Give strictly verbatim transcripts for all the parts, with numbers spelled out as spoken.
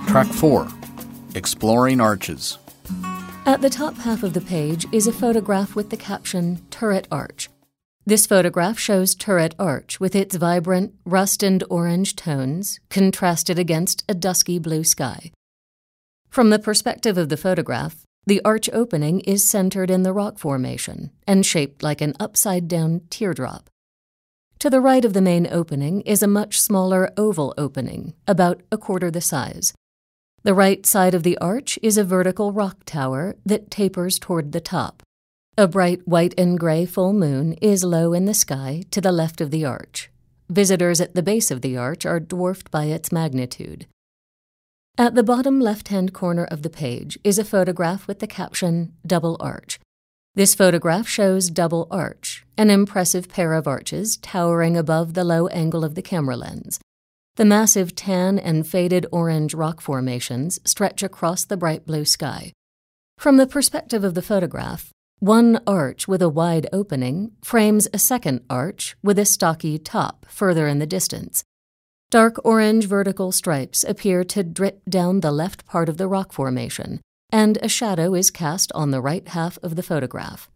Track four. Exploring Arches. At the top half of the page is a photograph with the caption, Turret Arch. This photograph shows Turret Arch with its vibrant rust and orange tones contrasted against a dusky blue sky. From the perspective of the photograph, the arch opening is centered in the rock formation and shaped like an upside-down teardrop. To the right of the main opening is a much smaller oval opening, about a quarter the size. The right side of the arch is a vertical rock tower that tapers toward the top. A bright white and gray full moon is low in the sky to the left of the arch. Visitors at the base of the arch are dwarfed by its magnitude. At the bottom left-hand corner of the page is a photograph with the caption, Double Arch. This photograph shows Double Arch, an impressive pair of arches towering above the low angle of the camera lens. The massive tan and faded orange rock formations stretch across the bright blue sky. From the perspective of the photograph, one arch with a wide opening frames a second arch with a stocky top further in the distance. Dark orange vertical stripes appear to drip down the left part of the rock formation, and a shadow is cast on the right half of the photograph.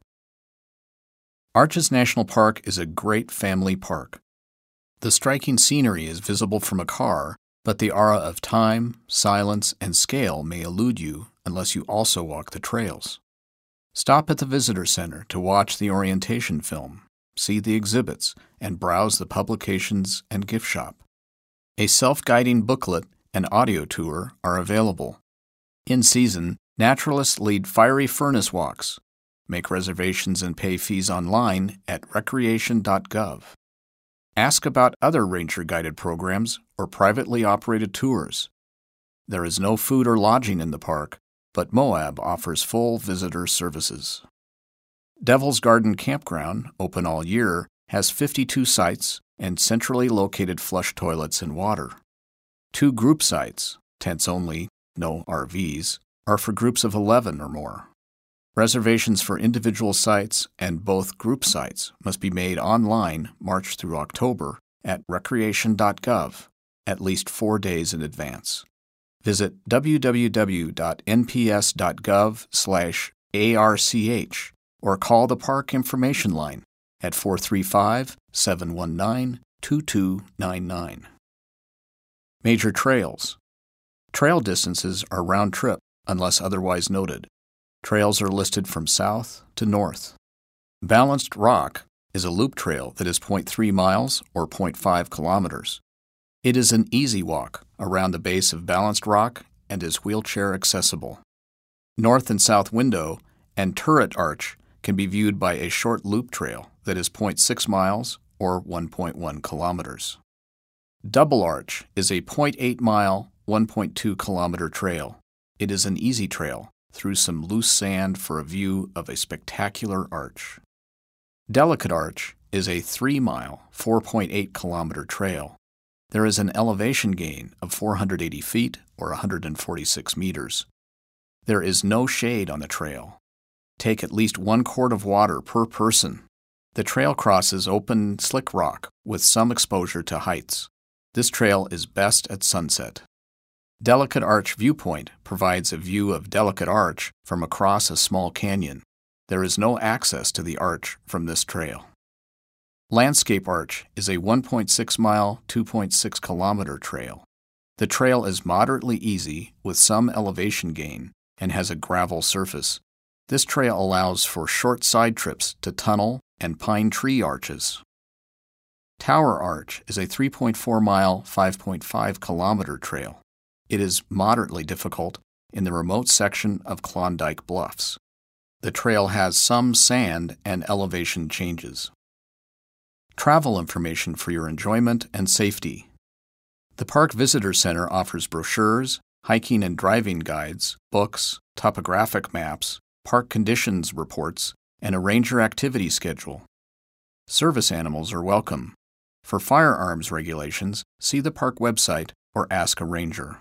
Arches National Park is a great family park. The striking scenery is visible from a car, but the aura of time, silence, and scale may elude you unless you also walk the trails. Stop at the visitor center to watch the orientation film, see the exhibits, and browse the publications and gift shop. A self-guiding booklet and audio tour are available. In season, naturalists lead fiery furnace walks. Make reservations and pay fees online at recreation dot gov. Ask about other ranger-guided programs or privately operated tours. There is no food or lodging in the park, but Moab offers full visitor services. Devil's Garden Campground, open all year, has fifty-two sites and centrally located flush toilets and water. Two group sites, tents only, no R Vs, are for groups of eleven or more. Reservations for individual sites and both group sites must be made online March through October at recreation dot gov, at least four days in advance. Visit w w w dot n p s dot gov slash A R C H or call the Park Information Line at four three five, seven one nine, two two nine nine. Major trails. Trail distances are round trip unless otherwise noted. Trails are listed from south to north. Balanced Rock is a loop trail that is zero point three miles or zero point five kilometers. It is an easy walk around the base of Balanced Rock and is wheelchair accessible. North and South Window and Turret Arch can be viewed by a short loop trail that is zero point six miles or one point one kilometers. Double Arch is a zero point eight mile, one point two kilometer trail. It is an easy trail through some loose sand for a view of a spectacular arch. Delicate Arch is a three mile, four point eight kilometer trail. There is an elevation gain of four hundred eighty feet or one hundred forty-six meters. There is no shade on the trail. Take at least one quart of water per person. The trail crosses open, slick rock with some exposure to heights. This trail is best at sunset. Delicate Arch Viewpoint provides a view of Delicate Arch from across a small canyon. There is no access to the arch from this trail. Landscape Arch is a one point six mile, two point six kilometer trail. The trail is moderately easy with some elevation gain and has a gravel surface. This trail allows for short side trips to tunnel and pine tree arches. Tower Arch is a three point four mile, five point five kilometer trail. It is moderately difficult in the remote section of Klondike Bluffs. The trail has some sand and elevation changes. Travel information for your enjoyment and safety. The Park Visitor Center offers brochures, hiking and driving guides, books, topographic maps, park conditions reports, and a ranger activity schedule. Service animals are welcome. For firearms regulations, see the park website or ask a ranger.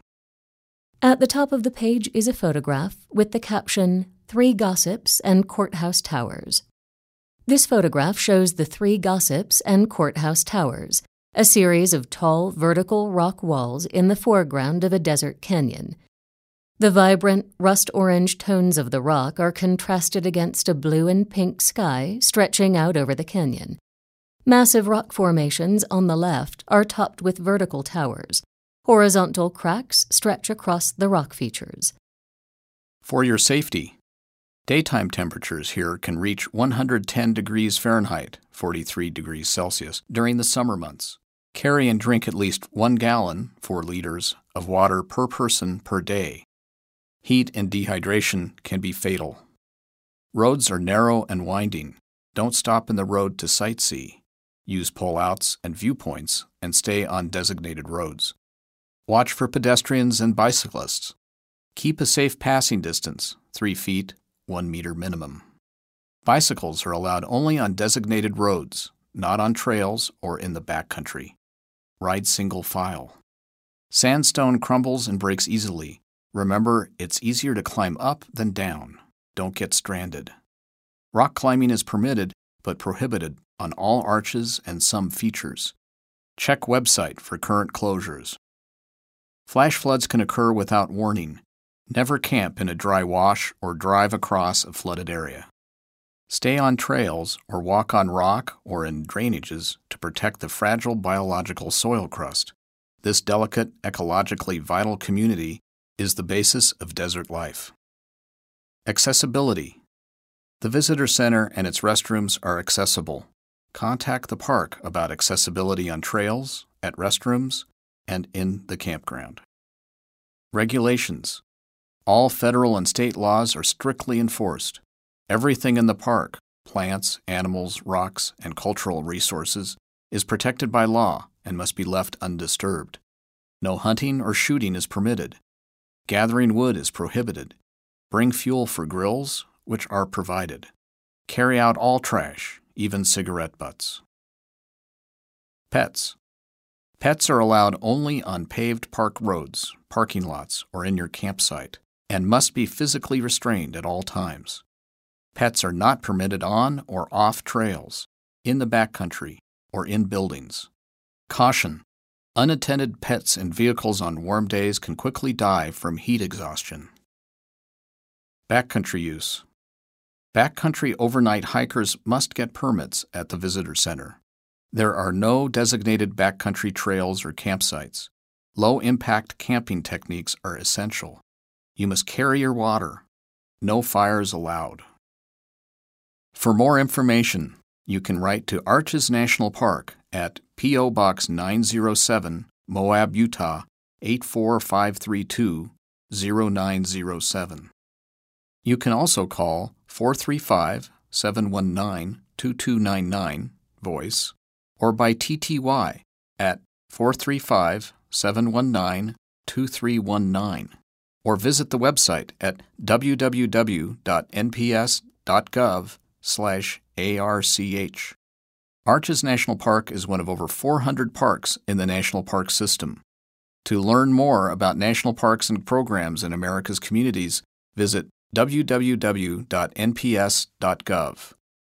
At the top of the page is a photograph with the caption, Three Gossips and Courthouse Towers. This photograph shows the Three Gossips and Courthouse Towers, a series of tall, vertical rock walls in the foreground of a desert canyon. The vibrant, rust-orange tones of the rock are contrasted against a blue and pink sky stretching out over the canyon. Massive rock formations on the left are topped with vertical towers. Horizontal cracks stretch across the rock features. For your safety, daytime temperatures here can reach one hundred ten degrees Fahrenheit, forty-three degrees Celsius, during the summer months. Carry and drink at least one gallon, four liters, of water per person per day. Heat and dehydration can be fatal. Roads are narrow and winding. Don't stop in the road to sightsee. Use pullouts and viewpoints and stay on designated roads. Watch for pedestrians and bicyclists. Keep a safe passing distance, three feet, one meter minimum. Bicycles are allowed only on designated roads, not on trails or in the backcountry. Ride single file. Sandstone crumbles and breaks easily. Remember, it's easier to climb up than down. Don't get stranded. Rock climbing is permitted, but prohibited on all arches and some features. Check website for current closures. Flash floods can occur without warning. Never camp in a dry wash or drive across a flooded area. Stay on trails or walk on rock or in drainages to protect the fragile biological soil crust. This delicate, ecologically vital community is the basis of desert life. Accessibility. The visitor center and its restrooms are accessible. Contact the park about accessibility on trails, at restrooms, and in the campground. Regulations. All federal and state laws are strictly enforced. Everything in the park, plants, animals, rocks, and cultural resources, is protected by law and must be left undisturbed. No hunting or shooting is permitted. Gathering wood is prohibited. Bring fuel for grills, which are provided. Carry out all trash, even cigarette butts. Pets. Pets are allowed only on paved park roads, parking lots, or in your campsite, and must be physically restrained at all times. Pets are not permitted on or off trails, in the backcountry, or in buildings. Caution. Unattended pets in vehicles on warm days can quickly die from heat exhaustion. Backcountry use. Backcountry overnight hikers must get permits at the visitor center. There are no designated backcountry trails or campsites. Low-impact camping techniques are essential. You must carry your water. No fires allowed. For more information, you can write to Arches National Park at P O Box nine oh seven, Moab, Utah eight four five three two, zero nine zero seven. You can also call four three five, seven one nine, two two nine nine, voice, or by T T Y at four three five, seven one nine, two three one nine, or visit the website at w w w dot n p s dot gov slash A R C H. Arches National Park is one of over four hundred parks in the National Park System. To learn more about national parks and programs in America's communities, visit w w w dot n p s dot gov.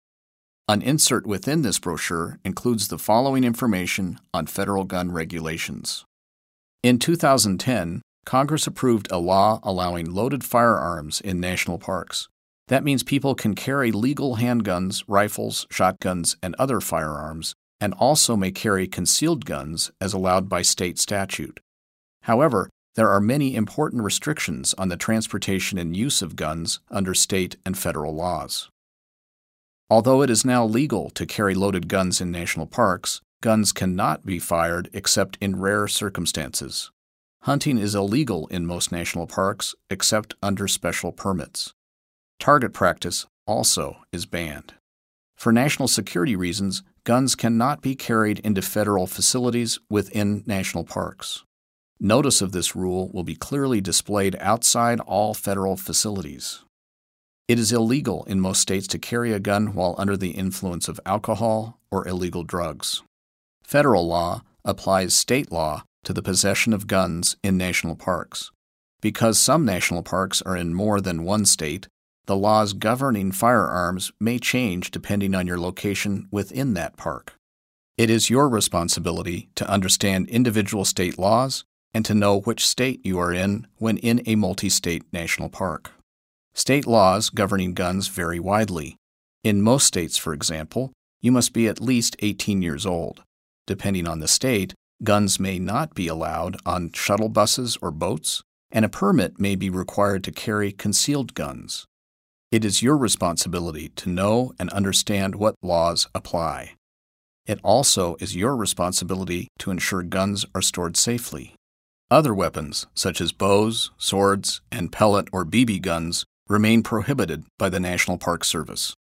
An insert within this brochure includes the following information on federal gun regulations. In two thousand ten, Congress approved a law allowing loaded firearms in national parks. That means people can carry legal handguns, rifles, shotguns, and other firearms, and also may carry concealed guns as allowed by state statute. However, there are many important restrictions on the transportation and use of guns under state and federal laws. Although it is now legal to carry loaded guns in national parks, guns cannot be fired except in rare circumstances. Hunting is illegal in most national parks except under special permits. Target practice also is banned. For national security reasons, guns cannot be carried into federal facilities within national parks. Notice of this rule will be clearly displayed outside all federal facilities. It is illegal in most states to carry a gun while under the influence of alcohol or illegal drugs. Federal law applies state law to the possession of guns in national parks. Because some national parks are in more than one state, the laws governing firearms may change depending on your location within that park. It is your responsibility to understand individual state laws and to know which state you are in when in a multi-state national park. State laws governing guns vary widely. In most states, for example, you must be at least eighteen years old. Depending on the state, guns may not be allowed on shuttle buses or boats, and a permit may be required to carry concealed guns. It is your responsibility to know and understand what laws apply. It also is your responsibility to ensure guns are stored safely. Other weapons, such as bows, swords, and pellet or B B guns, remain prohibited by the National Park Service.